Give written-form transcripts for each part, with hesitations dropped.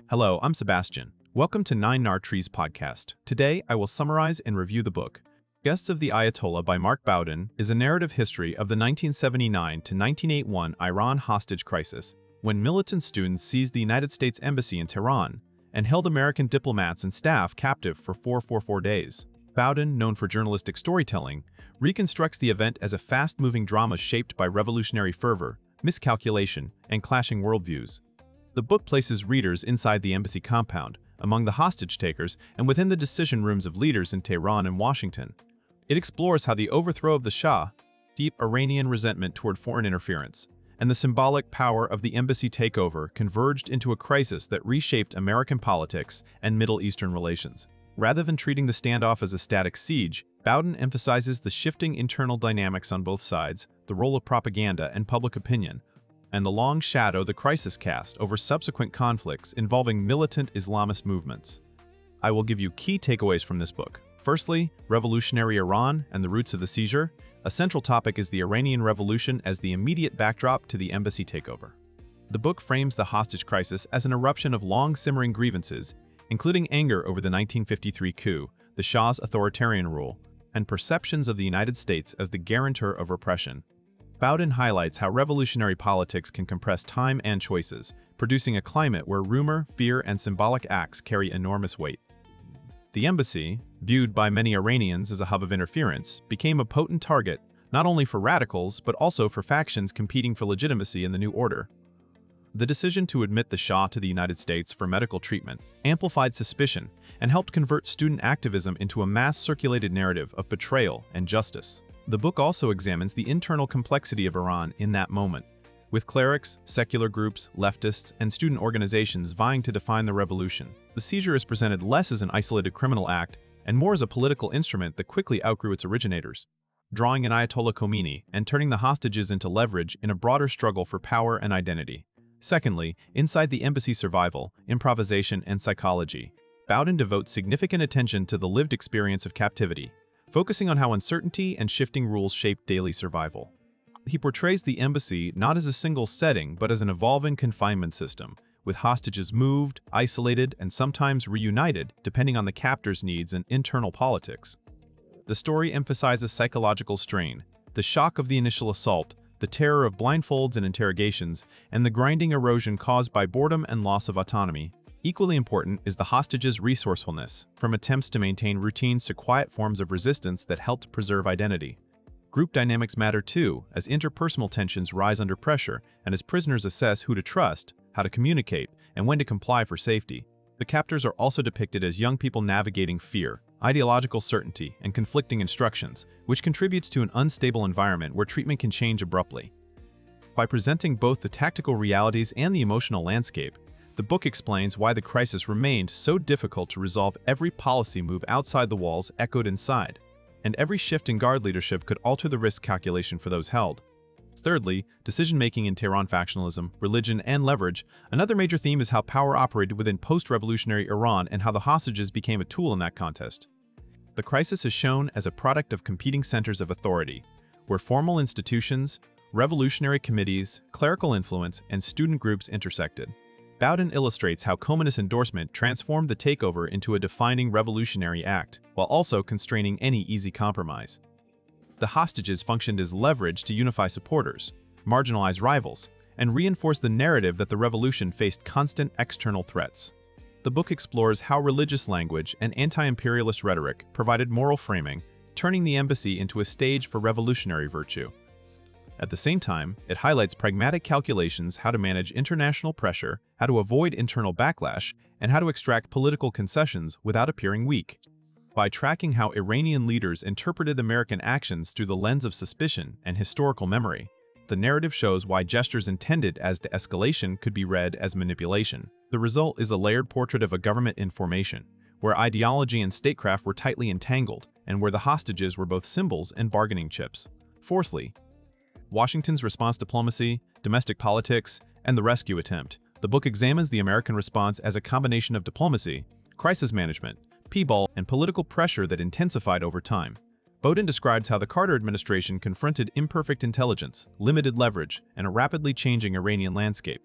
Hello, I'm Sebastian. Welcome to Nine Nar Trees podcast. Today, I will summarize and review the book. Guests of the Ayatollah by Mark Bowden is a narrative history of the 1979 to 1981 Iran hostage crisis, when militant students seized the United States Embassy in Tehran and held American diplomats and staff captive for 444 days. Bowden, known for journalistic storytelling, reconstructs the event as a fast-moving drama shaped by revolutionary fervor, miscalculation, and clashing worldviews. The book places readers inside the embassy compound, among the hostage-takers, and within the decision rooms of leaders in Tehran and Washington. It explores how the overthrow of the Shah, deep Iranian resentment toward foreign interference, and the symbolic power of the embassy takeover converged into a crisis that reshaped American politics and Middle Eastern relations. Rather than treating the standoff as a static siege, Bowden emphasizes the shifting internal dynamics on both sides, the role of propaganda and public opinion, and the long shadow the crisis cast over subsequent conflicts involving militant Islamist movements. I will give you key takeaways from this book. Firstly, revolutionary Iran and the roots of the seizure. A central topic is the Iranian Revolution as the immediate backdrop to the embassy takeover. The book frames the hostage crisis as an eruption of long-simmering grievances, including anger over the 1953 coup, the Shah's authoritarian rule, and perceptions of the United States as the guarantor of repression. Bowden highlights how revolutionary politics can compress time and choices, producing a climate where rumor, fear, and symbolic acts carry enormous weight. The embassy, viewed by many Iranians as a hub of interference, became a potent target not only for radicals but also for factions competing for legitimacy in the new order. The decision to admit the Shah to the United States for medical treatment amplified suspicion and helped convert student activism into a mass-circulated narrative of betrayal and justice. The book also examines the internal complexity of Iran in that moment, with clerics, secular groups, leftists, and student organizations vying to define the revolution. The seizure is presented less as an isolated criminal act and more as a political instrument that quickly outgrew its originators, drawing in Ayatollah Khomeini and turning the hostages into leverage in a broader struggle for power and identity. Secondly, inside the embassy survival, improvisation, and psychology, Bowden devotes significant attention to the lived experience of captivity, focusing on how uncertainty and shifting rules shape daily survival. He portrays the embassy not as a single setting but as an evolving confinement system, with hostages moved, isolated, and sometimes reunited depending on the captor's needs and internal politics. The story emphasizes psychological strain, the shock of the initial assault, the terror of blindfolds and interrogations, and the grinding erosion caused by boredom and loss of autonomy. Equally important is the hostages' resourcefulness, from attempts to maintain routines to quiet forms of resistance that helped preserve identity. Group dynamics matter too, as interpersonal tensions rise under pressure and as prisoners assess who to trust, how to communicate, and when to comply for safety. The captors are also depicted as young people navigating fear, ideological certainty, and conflicting instructions, which contributes to an unstable environment where treatment can change abruptly. By presenting both the tactical realities and the emotional landscape, the book explains why the crisis remained so difficult to resolve. Every policy move outside the walls echoed inside, and every shift in guard leadership could alter the risk calculation for those held. Thirdly, decision-making in Tehran factionalism, religion, and leverage. Another major theme is how power operated within post-revolutionary Iran and how the hostages became a tool in that contest. The crisis is shown as a product of competing centers of authority, where formal institutions, revolutionary committees, clerical influence, and student groups intersected. Bowden illustrates how Khomeini's endorsement transformed the takeover into a defining revolutionary act, while also constraining any easy compromise. The hostages functioned as leverage to unify supporters, marginalize rivals, and reinforce the narrative that the revolution faced constant external threats. The book explores how religious language and anti-imperialist rhetoric provided moral framing, turning the embassy into a stage for revolutionary virtue. At the same time, it highlights pragmatic calculations, how to manage international pressure, how to avoid internal backlash, and how to extract political concessions without appearing weak. By tracking how Iranian leaders interpreted American actions through the lens of suspicion and historical memory, the narrative shows why gestures intended as de-escalation could be read as manipulation. The result is a layered portrait of a government in formation, where ideology and statecraft were tightly entangled, and where the hostages were both symbols and bargaining chips. Fourthly, Washington's response diplomacy, domestic politics, and the rescue attempt. The book examines the American response as a combination of diplomacy, crisis management, P-ball, and political pressure that intensified over time. Bowden describes how the Carter administration confronted imperfect intelligence, limited leverage, and a rapidly changing Iranian landscape.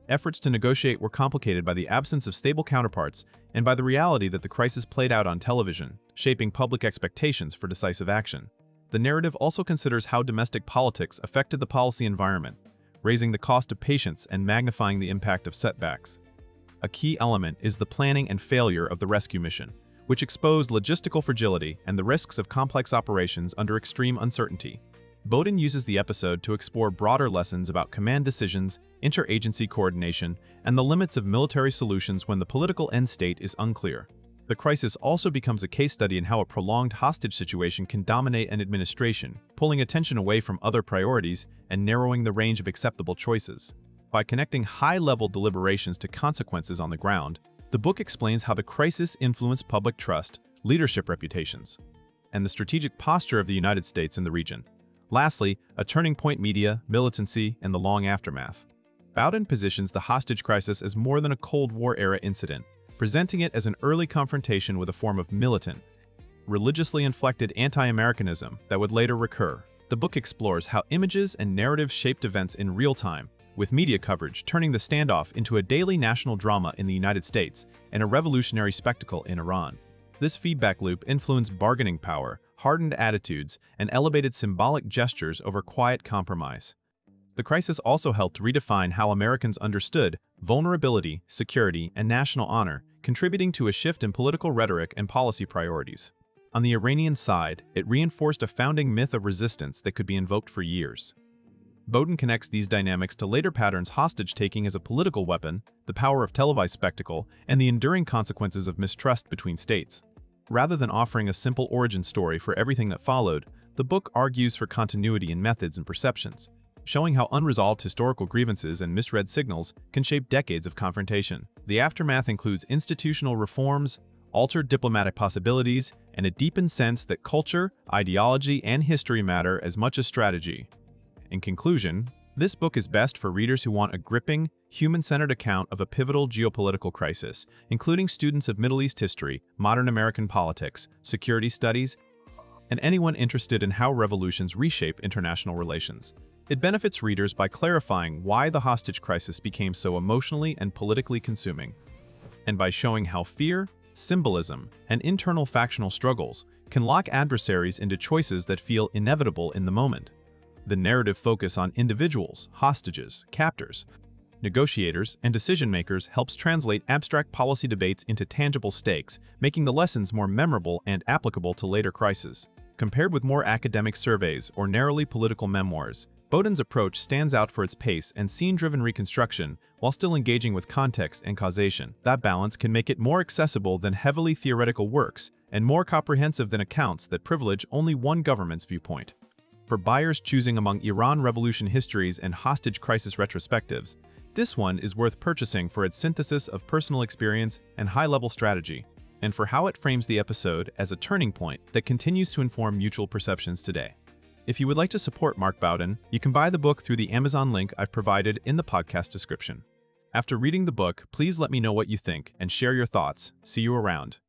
efforts to negotiate were complicated by the absence of stable counterparts and by the reality that the crisis played out on television, shaping public expectations for decisive action. The narrative also considers how domestic politics affected the policy environment, raising the cost of patience and magnifying the impact of setbacks. A key element is the planning and failure of the rescue mission, which exposed logistical fragility and the risks of complex operations under extreme uncertainty. Bowden uses the episode to explore broader lessons about command decisions, interagency coordination, and the limits of military solutions when the political end state is unclear. The crisis also becomes a case study in how a prolonged hostage situation can dominate an administration, pulling attention away from other priorities and narrowing the range of acceptable choices. By connecting high-level deliberations to consequences on the ground, the book explains how the crisis influenced public trust, leadership reputations, and the strategic posture of the United States in the region. Lastly, a turning point: media, militancy, and the long aftermath. Bowden positions the hostage crisis as more than a Cold War-era incident, presenting it as an early confrontation with a form of militant, religiously inflected anti-Americanism that would later recur. The book explores how images and narratives shaped events in real time, with media coverage turning the standoff into a daily national drama in the United States and a revolutionary spectacle in Iran. This feedback loop influenced bargaining power, hardened attitudes, and elevated symbolic gestures over quiet compromise. The crisis also helped redefine how Americans understood vulnerability, security, and national honor, contributing to a shift in political rhetoric and policy priorities. On the Iranian side, it reinforced a founding myth of resistance that could be invoked for years. Bowden connects these dynamics to later patterns: hostage-taking as a political weapon, the power of televised spectacle, and the enduring consequences of mistrust between states. Rather than offering a simple origin story for everything that followed, the book argues for continuity in methods and perceptions, showing how unresolved historical grievances and misread signals can shape decades of confrontation. The aftermath includes institutional reforms, altered diplomatic possibilities, and a deepened sense that culture, ideology, and history matter as much as strategy. In conclusion, this book is best for readers who want a gripping, human-centered account of a pivotal geopolitical crisis, including students of Middle East history, modern American politics, security studies, and anyone interested in how revolutions reshape international relations. It benefits readers by clarifying why the hostage crisis became so emotionally and politically consuming, and by showing how fear, symbolism, and internal factional struggles can lock adversaries into choices that feel inevitable in the moment. The narrative focus on individuals, hostages, captors, negotiators, and decision-makers helps translate abstract policy debates into tangible stakes, making the lessons more memorable and applicable to later crises. Compared with more academic surveys or narrowly political memoirs, Bowden's approach stands out for its pace and scene-driven reconstruction while still engaging with context and causation. That balance can make it more accessible than heavily theoretical works and more comprehensive than accounts that privilege only one government's viewpoint. For buyers choosing among Iran Revolution histories and hostage crisis retrospectives, this one is worth purchasing for its synthesis of personal experience and high-level strategy, and for how it frames the episode as a turning point that continues to inform mutual perceptions today. If you would like to support Mark Bowden, you can buy the book through the Amazon link I've provided in the podcast description. After reading the book, please let me know what you think and share your thoughts. See you around.